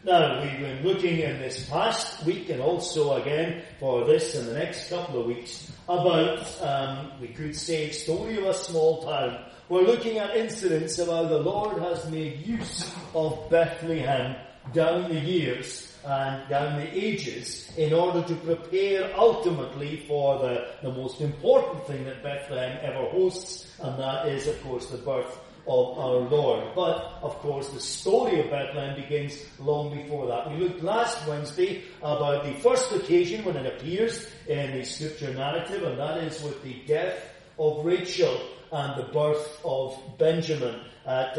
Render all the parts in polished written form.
Now, we've been looking in this past week and also again for this and the next couple of weeks about, we could say, story of a small town. We're looking at incidents of how the Lord has made use of Bethlehem down the years and down the ages in order to prepare ultimately for the most important thing that Bethlehem ever hosts, and that is, of course, the birth of our Lord. But, of course, the story of Bethlehem begins long before that. We looked last Wednesday about the first occasion when it appears in the scripture narrative, and that is with the death of Rachel and the birth of Benjamin at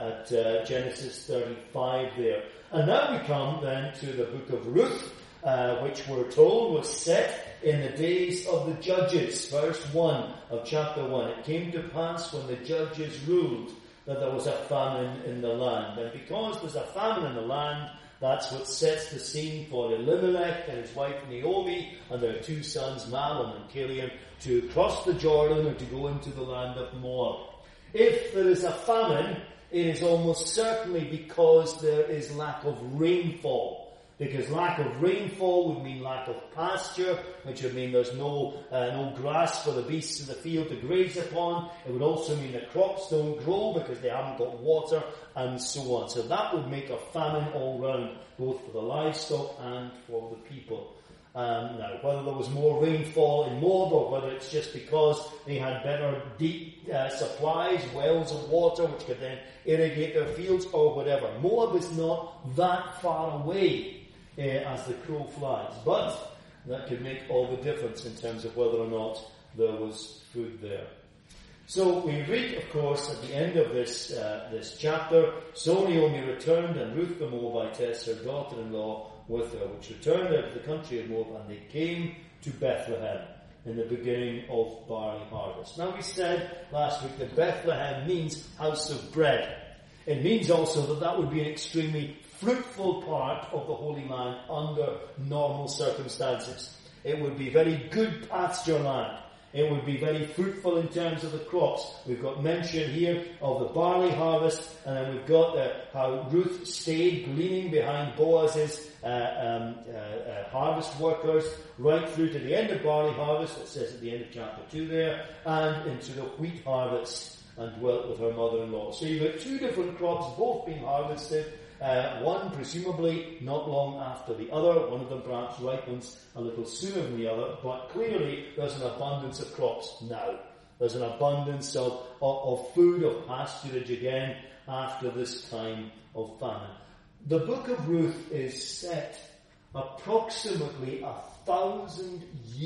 Genesis 35 there. And now we come then to the book of Ruth, which we're told was set in the days of the judges. Verse 1 of chapter 1. It came to pass when the judges ruled that there was a famine in the land. And because there's a famine in the land, that's what sets the scene for Elimelech and his wife Naomi and their two sons Mahlon and Chilion to cross the Jordan or to go into the land of Moab. If there is a famine, it is almost certainly because there is lack of rainfall. Because lack of rainfall would mean lack of pasture, which would mean there's no grass for the beasts of the field to graze upon. It would also mean the crops don't grow because they haven't got water, and so on. So that would make a famine all round, both for the livestock and for the people. Now, whether there was more rainfall in Moab or whether it's just because they had better deep supplies, wells of water which could then irrigate their fields or whatever. Moab is not that far away as the crow flies, but that could make all the difference in terms of whether or not there was food there. So we read, of course, at the end of this chapter, so Naomi returned, and Ruth the Moabitess, her daughter-in-law, with her, which returned out of the country of Moab, and they came to Bethlehem in the beginning of barley harvest. Now we said last week that Bethlehem means house of bread. It means also that would be an extremely fruitful part of the Holy Land under normal circumstances. It would be very good pasture land. It would be very fruitful in terms of the crops. We've got mention here of the barley harvest, and then we've got how Ruth stayed gleaning behind Boaz's harvest workers right through to the end of barley harvest, it says at the end of chapter 2 there, and into the wheat harvest, and dwelt with her mother-in-law. So you've got two different crops both being harvested, one presumably not long after the other. One of them perhaps ripens a little sooner than the other, but clearly there's an abundance of crops now. There's an abundance of food, of pasturage again after this time of famine. The book of Ruth is set approximately 1,000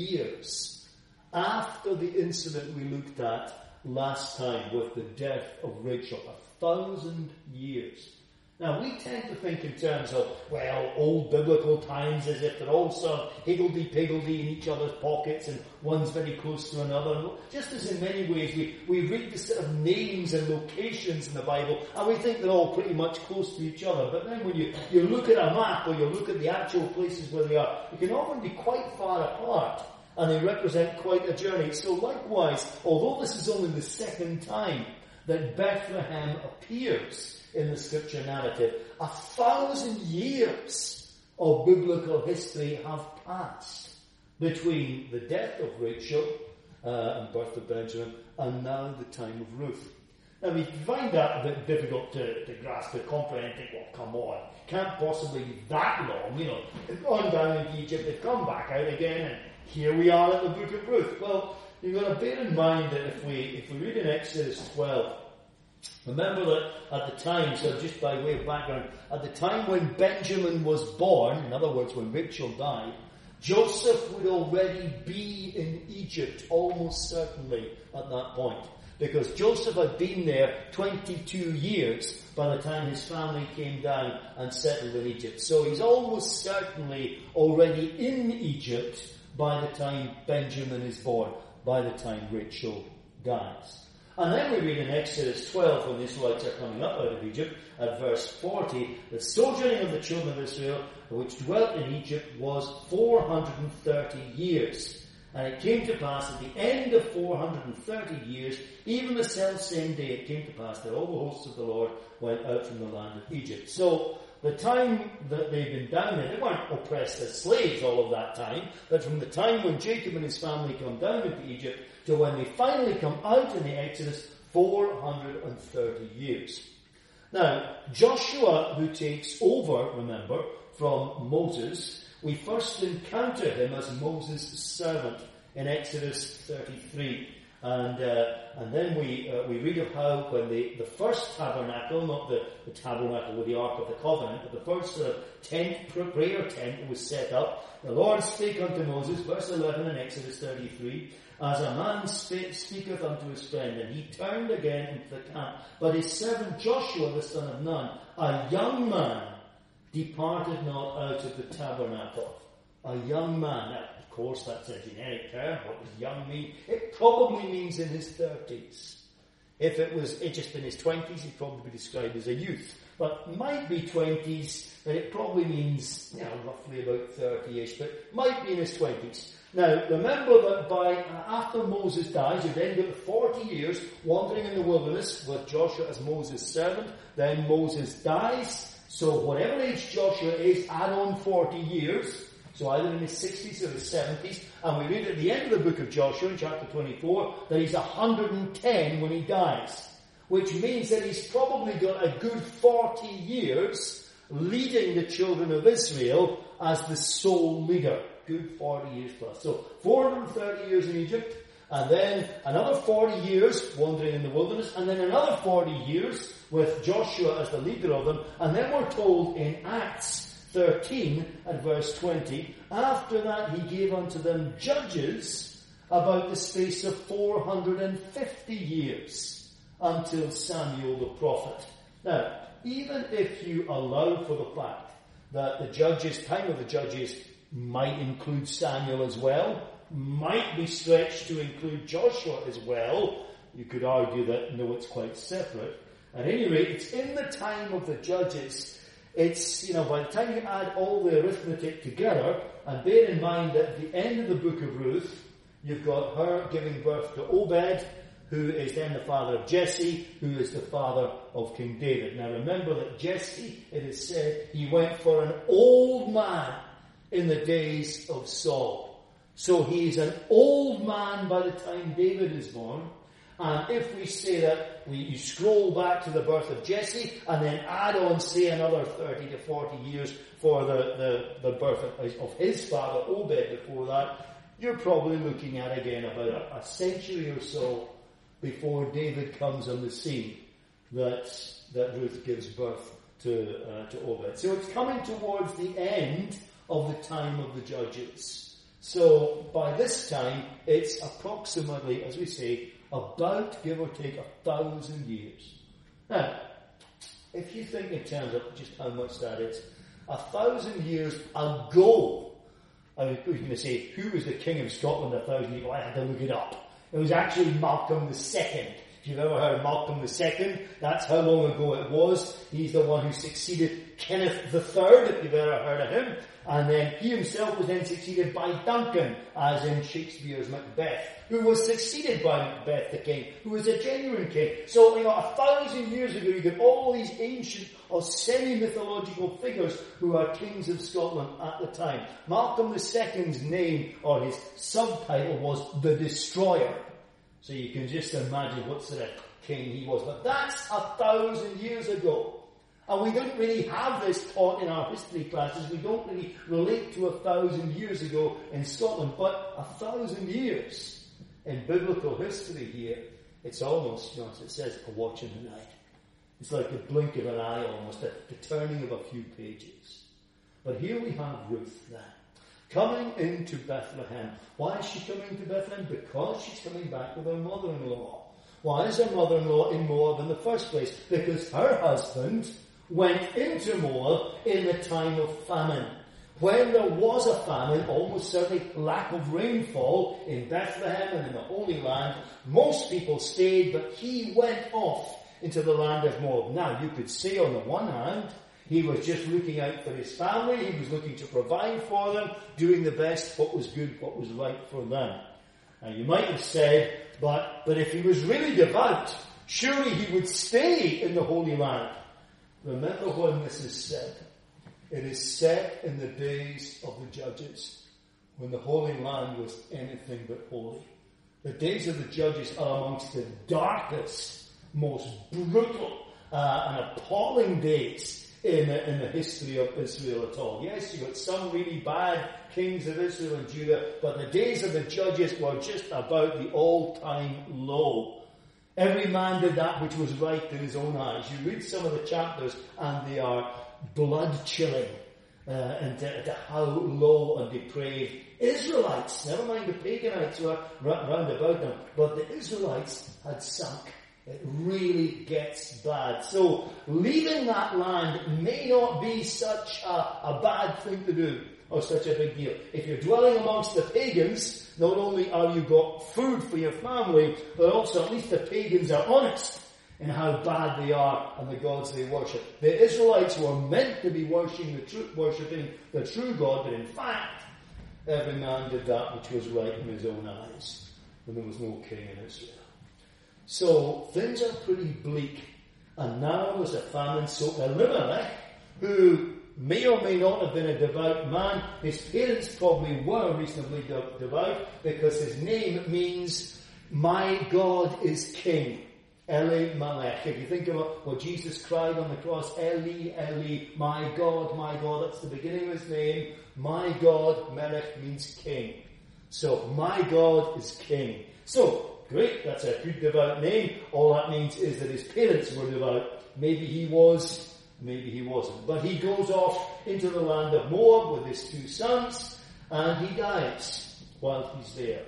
years after the incident we looked at last time with the death of Rachel. 1,000 years. Now, we tend to think in terms of, well, old biblical times as if they're all sort of higgledy-piggledy in each other's pockets and one's very close to another. Just as in many ways we read the sort of names and locations in the Bible and we think they're all pretty much close to each other. But then when you look at a map or you look at the actual places where they are, you can often be quite far apart and they represent quite a journey. So likewise, although this is only the second time that Bethlehem appears in the scripture narrative, 1,000 years of biblical history have passed between the death of Rachel and birth of Benjamin and now the time of Ruth. Now we find that a bit difficult to grasp, to comprehend. Think, well, come on, can't possibly be that long. They've gone down into Egypt, they've come back out again, and here we are in the book of Ruth. Well, you've got to bear in mind that if we read in Exodus 12, remember that at the time, so just by way of background, at the time when Benjamin was born, in other words, when Rachel died, Joseph would already be in Egypt, almost certainly at that point. Because Joseph had been there 22 years by the time his family came down and settled in Egypt. So he's almost certainly already in Egypt by the time Benjamin is born, by the time Rachel dies. And then we read in Exodus 12, when the Israelites are coming up out of Egypt, at verse 40, the sojourning of the children of Israel, which dwelt in Egypt, was 430 years. And it came to pass at the end of 430 years, even the self same day it came to pass that all the hosts of the Lord went out from the land of Egypt. So the time that they've been down there, they weren't oppressed as slaves all of that time, but from the time when Jacob and his family come down into Egypt to when they finally come out in the Exodus, 430 years. Now, Joshua, who takes over, remember, from Moses, we first encounter him as Moses' servant in Exodus 33. And then we read of how when the first tabernacle, not the tabernacle with the Ark of the Covenant, but the first prayer tent was set up, the Lord spake unto Moses, verse 11 in Exodus 33, as a man speaketh unto his friend, and he turned again into the camp. But his servant Joshua the son of Nun, a young man, departed not out of the tabernacle. A young man. Now, of course, that's a generic term. What does young mean? It probably means in his 30s. If it was just in his 20s, he'd probably be described as a youth. But might be 20s, but it probably means, roughly about 30-ish, but might be in his 20s. Now, remember that after Moses dies, you then get 40 years wandering in the wilderness with Joshua as Moses' servant. Then Moses dies. So whatever age Joshua is, add on 40 years. So either in his 60s or his 70s. And we read at the end of the book of Joshua, in chapter 24, that he's 110 when he dies. Which means that he's probably got a good 40 years leading the children of Israel as the sole leader. Good 40 years plus. So 430 years in Egypt, and then another 40 years wandering in the wilderness, and then another 40 years with Joshua as the leader of them. And then we're told in Acts 13 at verse 20, after that he gave unto them judges about the space of 450 years until Samuel the prophet. Now, even if you allow for the fact that the time of the judges might include Samuel as well, might be stretched to include Joshua as well, you could argue that no, it's quite separate. At any rate, it's in the time of the judges. It's, by the time you add all the arithmetic together, and bear in mind that at the end of the book of Ruth, you've got her giving birth to Obed, who is then the father of Jesse, who is the father of King David. Now remember that Jesse, it is said, he went for an old man in the days of Saul. So he's an old man by the time David is born. And if we say that you scroll back to the birth of Jesse and then add on, say, another 30 to 40 years for the birth of his father Obed before that, you're probably looking at, again, about a century or so before David comes on the scene that Ruth gives birth to Obed. So it's coming towards the end of the time of the judges. So by this time, it's approximately, as we say, about, give or take, 1,000 years. Now, if you think in terms of just how much that is, 1,000 years ago, I was going to say, who was the King of Scotland 1,000 years ago? I had to look it up. It was actually Malcolm II. If you've ever heard of Malcolm II, that's how long ago it was. He's the one who succeeded Kenneth III, if you've ever heard of him. And then he himself was then succeeded by Duncan, as in Shakespeare's Macbeth, who was succeeded by Macbeth the king, who was a genuine king. So, 1,000 years ago, you get all these ancient or semi-mythological figures who are kings of Scotland at the time. Malcolm II's name, or his subtitle, was the Destroyer. So you can just imagine what sort of king he was. But that's 1,000 years ago. And we don't really have this taught in our history classes. We don't really relate to 1,000 years ago in Scotland. But 1,000 years in biblical history here, it's almost, as it says, a watch in the night. It's like the blink of an eye almost, the turning of a few pages. But here we have Ruth now, coming into Bethlehem. Why is she coming to Bethlehem? Because she's coming back with her mother-in-law. Why is her mother-in-law in Moab in the first place? Because her husband went into Moab in the time of famine. When there was a famine, almost certainly lack of rainfall in Bethlehem and in the Holy Land, most people stayed, but he went off into the land of Moab. Now, you could say on the one hand, he was just looking out for his family, he was looking to provide for them, doing the best, what was good, what was right for them. Now, you might have said, but if he was really devout, surely he would stay in the Holy Land. Remember when this is said. It is set in the days of the judges, when the Holy Land was anything but holy. The days of the judges are amongst the darkest, most brutal and appalling days in the history of Israel at all. Yes, you got some really bad kings of Israel and Judah, but the days of the judges were just about the all-time low. Every man did that which was right in his own eyes. You read some of the chapters and they are blood-chilling into how low and depraved Israelites, never mind the Paganites who are round about them, but the Israelites had sunk. It really gets bad. So leaving that land may not be such a bad thing to do, or such a big deal. If you're dwelling amongst the pagans, not only are you got food for your family, but also at least the pagans are honest in how bad they are and the gods they worship. The Israelites were meant to be worshipping the true God, but in fact, every man did that which was right in his own eyes, when there was no king in Israel. So things are pretty bleak. And now there's a famine. So Elimelech, who may or may not have been a devout man, his parents probably were reasonably devout, because his name means, my God is king. Elimelech. If you think about what Jesus cried on the cross, Eli, Eli, my God, that's the beginning of his name. My God, Melech means king. So, my God is king. So, great, that's a good devout name. All that means is that his parents were devout. Maybe he was, maybe he wasn't. But he goes off into the land of Moab with his 2 sons, and he dies while he's there.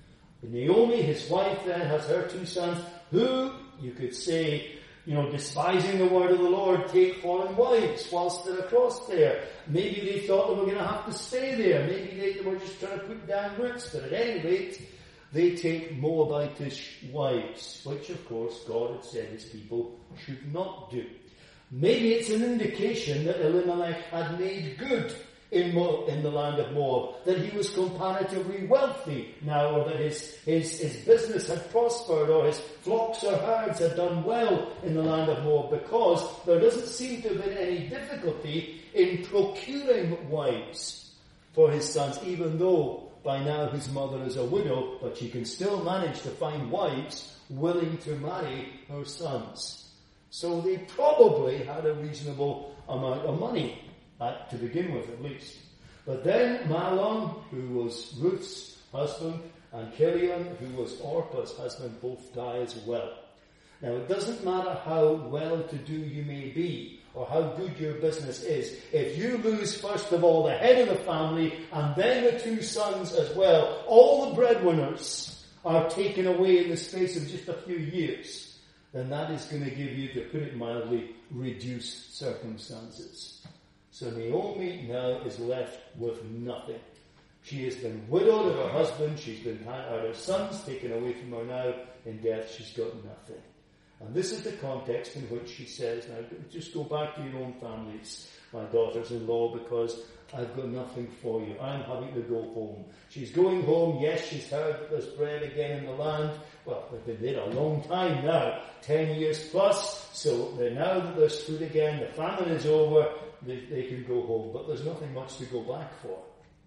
Naomi, his wife, then has her 2 sons, who, you could say, despising the word of the Lord, take foreign wives whilst they're across there. Maybe they thought they were going to have to stay there. Maybe they were just trying to put down roots. But at any rate, they take Moabitish wives, which of course God had said his people should not do. Maybe it's an indication that Elimelech had made good in the land of Moab, that he was comparatively wealthy now, or that his business had prospered, or his flocks or herds had done well in the land of Moab, because there doesn't seem to have been any difficulty in procuring wives for his sons, even though by now his mother is a widow, but she can still manage to find wives willing to marry her sons. So they probably had a reasonable amount of money, to begin with at least. But then Mahlon, who was Ruth's husband, and Chilion, who was Orpah's husband, both die as well. Now it doesn't matter how well-to-do you may be, or how good your business is. If you lose first of all the head of the family, and then the 2 sons as well, all the breadwinners are taken away in the space of just a few years, then that is going to give you, to put it mildly, reduced circumstances. So Naomi now is left with nothing. She has been widowed of her husband. She's been had her sons taken away from her now. In death, she's got nothing. And this is the context in which she says, now just go back to your own families, my daughters-in-law, because I've got nothing for you. I'm having to go home. She's going home. Yes, she's heard that there's bread again in the land. Well, they've been there a long time now, 10 years plus. So now that there's food again, the famine is over, they can go home. But there's nothing much to go back for.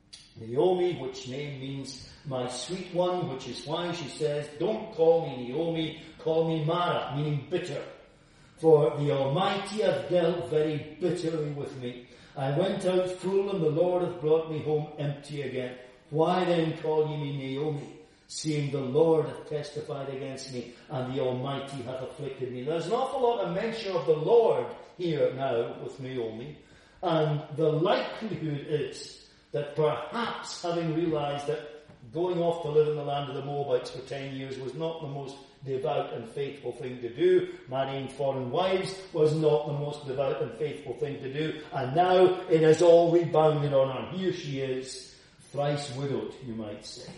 Naomi, which name means my sweet one, which is why she says, don't call me Naomi, call me Mara, meaning bitter. For the Almighty hath dealt very bitterly with me. I went out full, and the Lord hath brought me home empty again. Why then call ye me Naomi, seeing the Lord hath testified against me, and the Almighty hath afflicted me? There's an awful lot of mention of the Lord here now with Naomi, and the likelihood is that perhaps, having realized that going off to live in the land of the Moabites for 10 years was not the most devout and faithful thing to do, marrying foreign wives was not the most devout and faithful thing to do, and now it has all rebounded on her. Here she is, thrice widowed, you might say.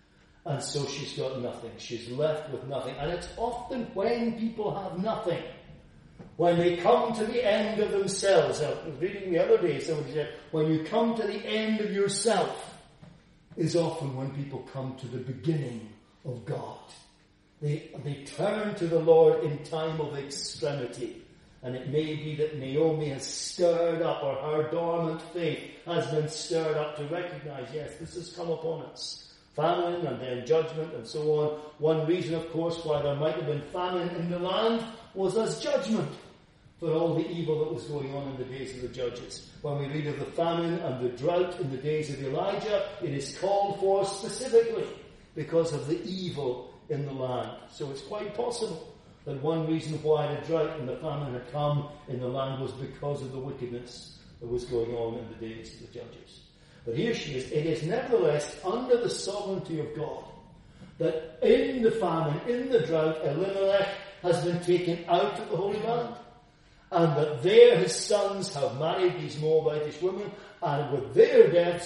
And so she's got nothing. She's left with nothing. And it's often when people have nothing, when they come to the end of themselves. I was reading the other day, somebody said, when you come to the end of yourself, is often when people come to the beginning of God. They turn to the Lord in time of extremity. And it may be that Naomi has stirred up, or her dormant faith has been stirred up to recognize, yes, this has come upon us. Famine and then judgment and so on. One reason, of course, why there might have been famine in the land was as judgment for all the evil that was going on in the days of the judges. When we read of the famine and the drought in the days of Elijah, it is called for specifically because of the evil in the land. So it's quite possible that one reason why the drought and the famine had come in the land was because of the wickedness that was going on in the days of the judges. But here she is. It is nevertheless under the sovereignty of God that in the famine, in the drought, Elimelech has been taken out of the Holy Land. And that there his sons have married these Moabitish women, and with their deaths,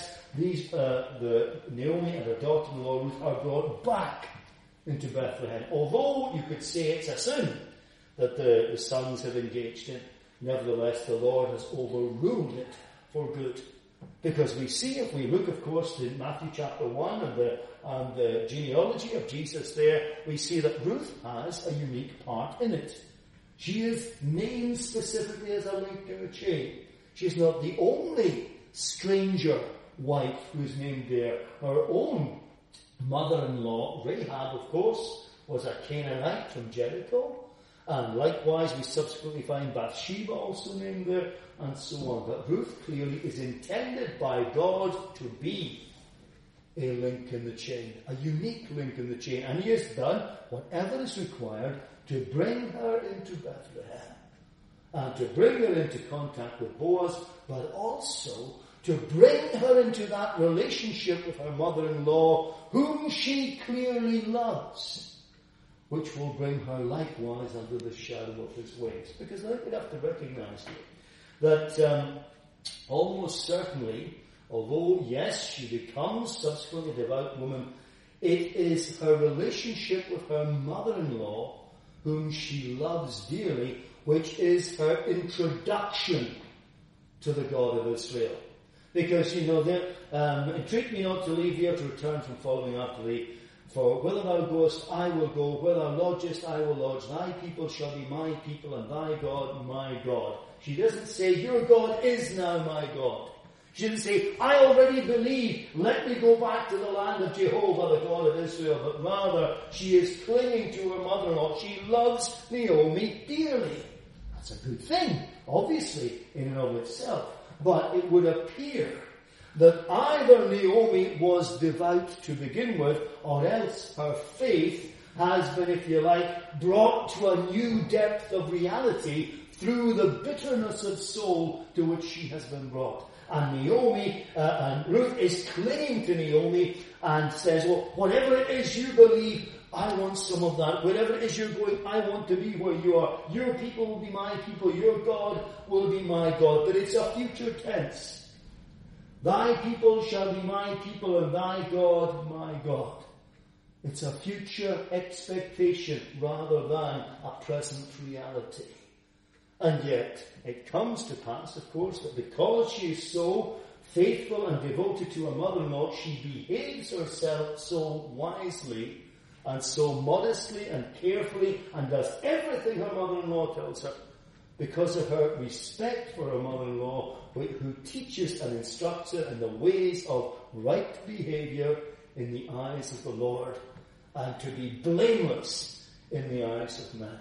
the Naomi and her daughter-in-law Ruth are brought back into Bethlehem. Although you could say it's a sin that the sons have engaged in, nevertheless the Lord has overruled it for good. Because we see, if we look, of course, to Matthew chapter 1 and the genealogy of Jesus there, we see that Ruth has a unique part in it. She is named specifically as a link in the chain. She's not the only stranger wife who's named there. Her own mother-in-law, Rahab, of course, was a Canaanite from Jericho. And likewise, we subsequently find Bathsheba also named there, and so on. But Ruth clearly is intended by God to be a link in the chain, a unique link in the chain. And he has done whatever is required to bring her into Bethlehem and to bring her into contact with Boaz, but also to bring her into that relationship with her mother-in-law, whom she clearly loves, which will bring her likewise under the shadow of his wings. Because I think we'd have to recognize here that almost certainly, although, yes, she becomes subsequently a devout woman, it is her relationship with her mother-in-law, whom she loves dearly, which is her introduction to the God of Israel. Because, entreat me not to leave here to return from following after thee. For whither thou goest, I will go. Where thou lodgest, I will lodge. Thy people shall be my people, and thy God my God. She doesn't say, your God is now my God. She didn't say, I already believe, let me go back to the land of Jehovah, the God of Israel. But rather, she is clinging to her mother-in-law. She loves Naomi dearly. That's a good thing, obviously, in and of itself. But it would appear that either Naomi was devout to begin with, or else her faith has been, if you like, brought to a new depth of reality through the bitterness of soul to which she has been brought. And Naomi, and Ruth is clinging to Naomi and says, well, whatever it is you believe, I want some of that. Wherever it is you're going, I want to be where you are. Your people will be my people. Your God will be my God. But it's a future tense. Thy people shall be my people, and thy God my God. It's a future expectation rather than a present reality. And yet, it comes to pass, of course, that because she is so faithful and devoted to her mother-in-law, she behaves herself so wisely and so modestly and carefully and does everything her mother-in-law tells her because of her respect for her mother-in-law, who teaches and instructs her in the ways of right behavior in the eyes of the Lord and to be blameless in the eyes of man.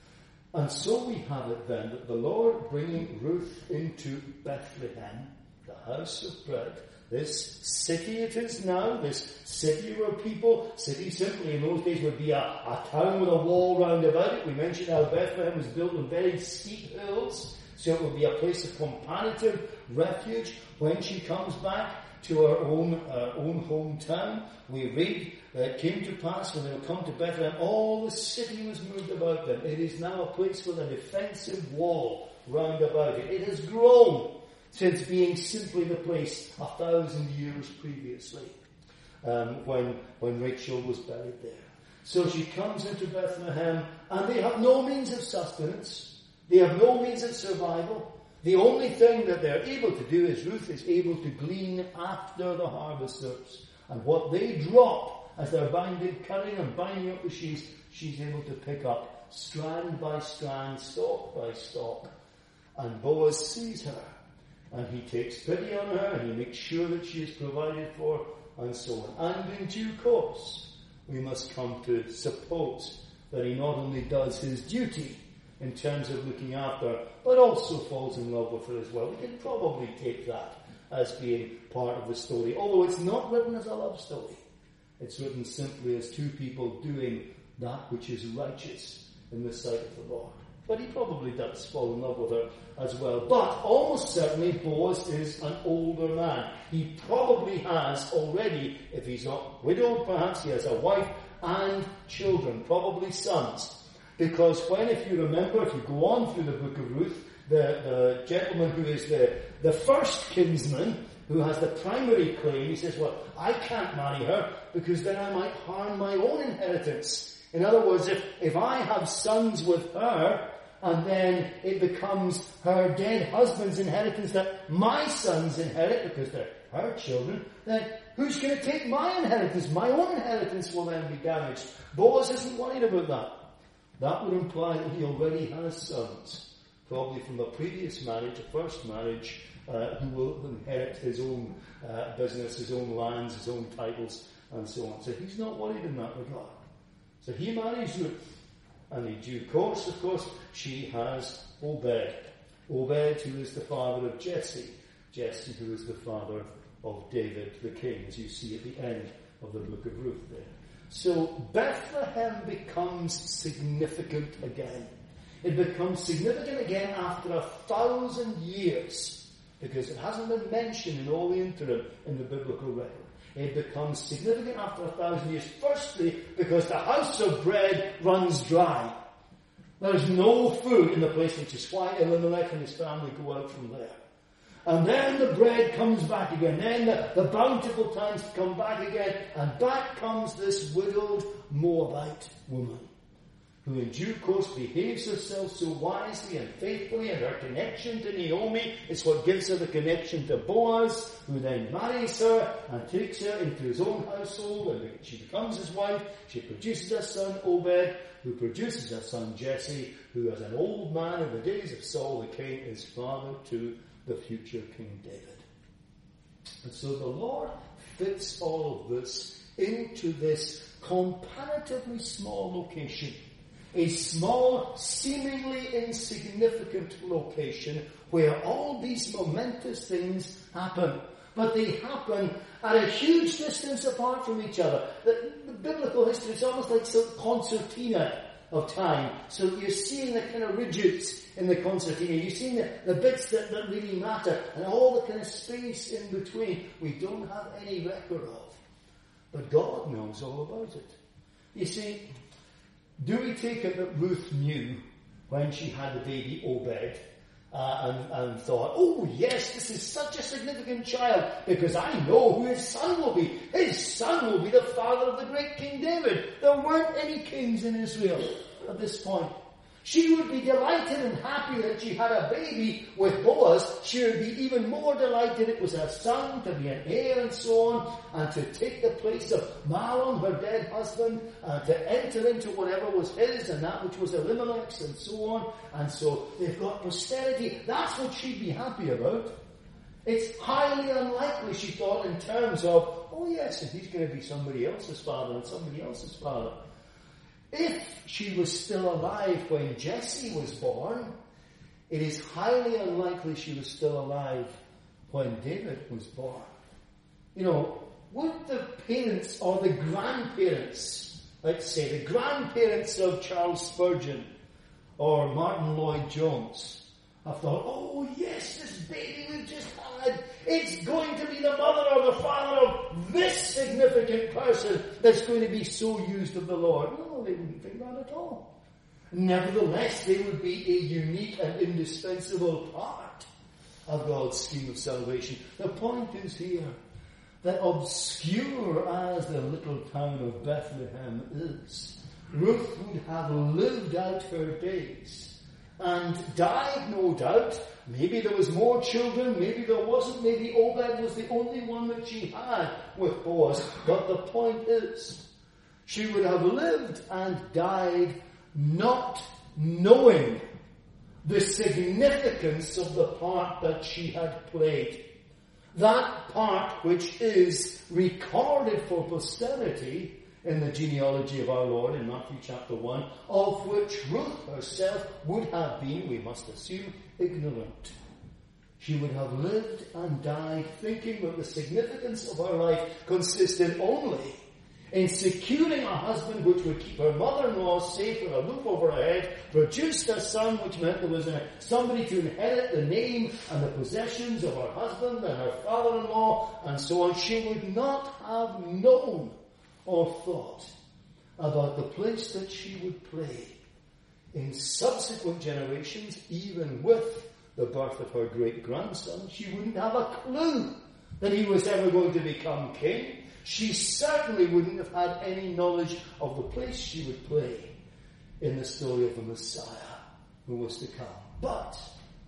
And so we have it then that the Lord bringing Ruth into Bethlehem, the house of bread, this city it is now, this city where people, city simply in those days would be a town with a wall round about it. We mentioned how Bethlehem was built on very steep hills, so it would be a place of comparative refuge. When she comes back to her own hometown, we read that it came to pass when they would come to Bethlehem, all the city was moved about them. It is now a place with a defensive wall round about it. It has grown since being simply the place 1,000 years previously, when Rachel was buried there. So she comes into Bethlehem, and they have no means of sustenance. They have no means of survival. The only thing that they're able to do is Ruth is able to glean after the harvesters. And what they drop as they're carrying and binding up the sheaves, she's able to pick up strand by strand, stalk by stalk. And Boaz sees her, and he takes pity on her, and he makes sure that she is provided for, and so on. And in due course, we must come to suppose that he not only does his duty in terms of looking after her, but also falls in love with her as well. We can probably take that as being part of the story, although it's not written as a love story. It's written simply as two people doing that which is righteous in the sight of the Lord. But he probably does fall in love with her as well. But almost certainly Boaz is an older man. He probably has already, if he's not widowed, perhaps he has a wife and children, probably sons. Because when, if you remember, if you go on through the book of Ruth, the gentleman who is the first kinsman, who has the primary claim, he says, well, I can't marry her because then I might harm my own inheritance. In other words, if I have sons with her, and then it becomes her dead husband's inheritance that my sons inherit because they're her children, then who's going to take my inheritance? My own inheritance will then be damaged. Boaz isn't worried about that. That would imply that he already has sons, probably from a previous marriage, a first marriage, who will inherit his own business, his own lands, his own titles, and so on. So he's not worried in that regard. So he marries Ruth. And in due course, of course, she has Obed. Obed, who is the father of Jesse. Jesse, who is the father of David the king, as you see at the end of the book of Ruth there. So Bethlehem becomes significant again. It becomes significant again after 1,000 years, because it hasn't been mentioned in all the interim in the biblical record. It becomes significant after 1,000 years. Firstly, because the house of bread runs dry. There's no food in the place, which is why Elimelech and his family go out from there. And then the bread comes back again. Then the bountiful times come back again. And back comes this widowed Moabite woman, who in due course behaves herself so wisely and faithfully, and her connection to Naomi is what gives her the connection to Boaz, who then marries her and takes her into his own household, and she becomes his wife. She produces a son, Obed, who produces a son, Jesse, who as an old man in the days of Saul the king is father to the future King David. And so the Lord fits all of this into this comparatively small location. A small, seemingly insignificant location where all these momentous things happen. But they happen at a huge distance apart from each other. The biblical history is almost like some concertina of time. So you're seeing the kind of ridges in the concertina. You're seeing the bits that really matter. And all the kind of space in between we don't have any record of. But God knows all about it. You see, do we take it that Ruth knew when she had the baby Obed and thought, oh yes, this is such a significant child because I know who his son will be. His son will be the father of the great King David. There weren't any kings in Israel at this point. She would be delighted and happy that she had a baby with Boaz. She would be even more delighted it was her son to be an heir and so on, and to take the place of Mahlon, her dead husband, to enter into whatever was his and that which was Elimelech's and so on. And so they've got posterity. That's what she'd be happy about. It's highly unlikely, she thought, in terms of, oh yes, and he's going to be somebody else's father and somebody else's father. If she was still alive when Jesse was born, it is highly unlikely she was still alive when David was born. You know, would the parents or the grandparents, let's say, the grandparents of Charles Spurgeon or Martin Lloyd-Jones have thought, oh yes, this baby we've just had, it's going to be the mother or the father of this significant person that's going to be so used of the Lord? No, they wouldn't think that at all. Nevertheless, they would be a unique and indispensable part of God's scheme of salvation. The point is here that obscure as the little town of Bethlehem is, Ruth would have lived out her days and died, no doubt. Maybe there was more children, maybe there wasn't, maybe Obed was the only one that she had with Boaz. But the point is, she would have lived and died not knowing the significance of the part that she had played. That part which is recorded for posterity in the genealogy of our Lord in Matthew chapter 1, of which Ruth herself would have been, we must assume, ignorant. She would have lived and died thinking that the significance of her life consisted only in securing a husband which would keep her mother-in-law safe with a roof over her head, produced a son which meant there was somebody to inherit the name and the possessions of her husband and her father-in-law, and so on. She would not have known or thought about the place that she would play in subsequent generations, even with the birth of her great-grandson. She wouldn't have a clue that he was ever going to become king. She certainly wouldn't have had any knowledge of the place she would play in the story of the Messiah who was to come. But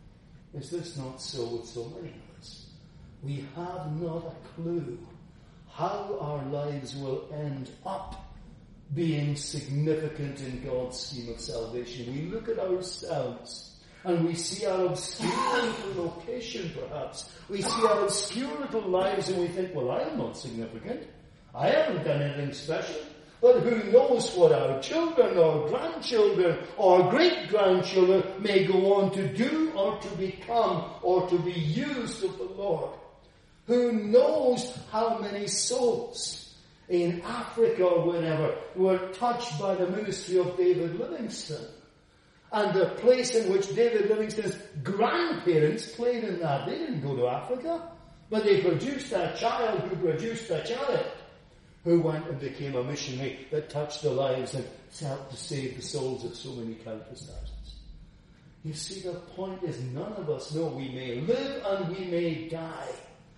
is this not so with so many of us? We have not a clue how our lives will end up being significant in God's scheme of salvation. We look at ourselves and we see our obscure little location, perhaps. We see our obscure little lives and we think, well, I am not significant. I haven't done anything special. But who knows what our children or grandchildren or great-grandchildren may go on to do or to become or to be used of the Lord. Who knows how many souls in Africa or wherever were touched by the ministry of David Livingstone, and the place in which David Livingstone's grandparents played in that. They didn't go to Africa, but they produced a child who produced a child who went and became a missionary that touched the lives and helped to save the souls of so many countless thousands. You see, the point is none of us know. We may live and we may die,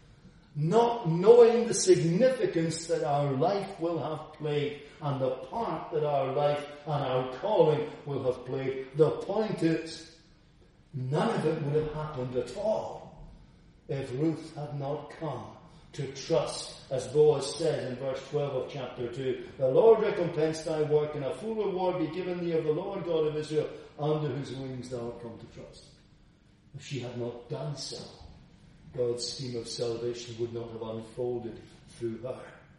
not knowing the significance that our life will have played and the part that our life and our calling will have played. The point is, none of it would have happened at all if Ruth had not come to trust, as Boaz says in verse 12 of chapter 2, the Lord recompense thy work, and a full reward be given thee of the Lord God of Israel, under whose wings thou art come to trust. If she had not done so, God's scheme of salvation would not have unfolded through her.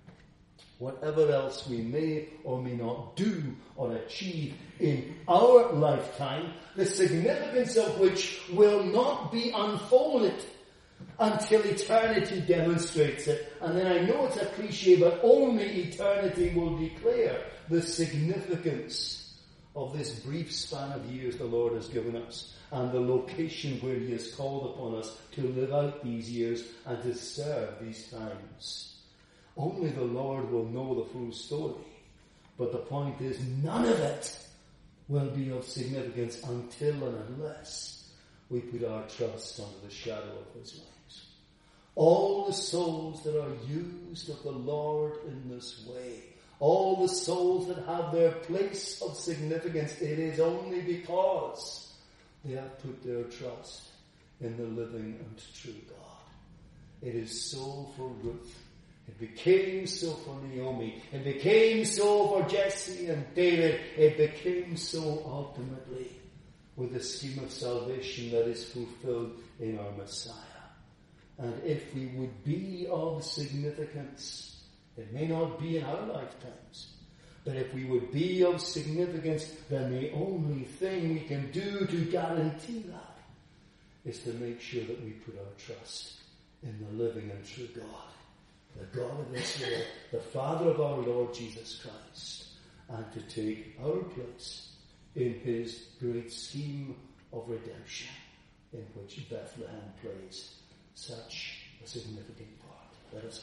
Whatever else we may or may not do or achieve in our lifetime, the significance of which will not be unfolded until eternity demonstrates it. And then I know it's a cliche, but only eternity will declare the significance of this brief span of years the Lord has given us, and the location where He has called upon us to live out these years and to serve these times. Only the Lord will know the full story. But the point is, none of it will be of significance until and unless we put our trust under the shadow of His wings. All the souls that are used of the Lord in this way, all the souls that have their place of significance, it is only because they have put their trust in the living and true God. It is so for Ruth. It became so for Naomi. It became so for Jesse and David. It became so ultimately with the scheme of salvation that is fulfilled in our Messiah. And if we would be of significance, it may not be in our lifetimes, but if we would be of significance, then the only thing we can do to guarantee that is to make sure that we put our trust in the living and true God, the God of Israel, the Father of our Lord Jesus Christ, and to take our place in His great scheme of redemption, in which Bethlehem plays such a significant part. Let us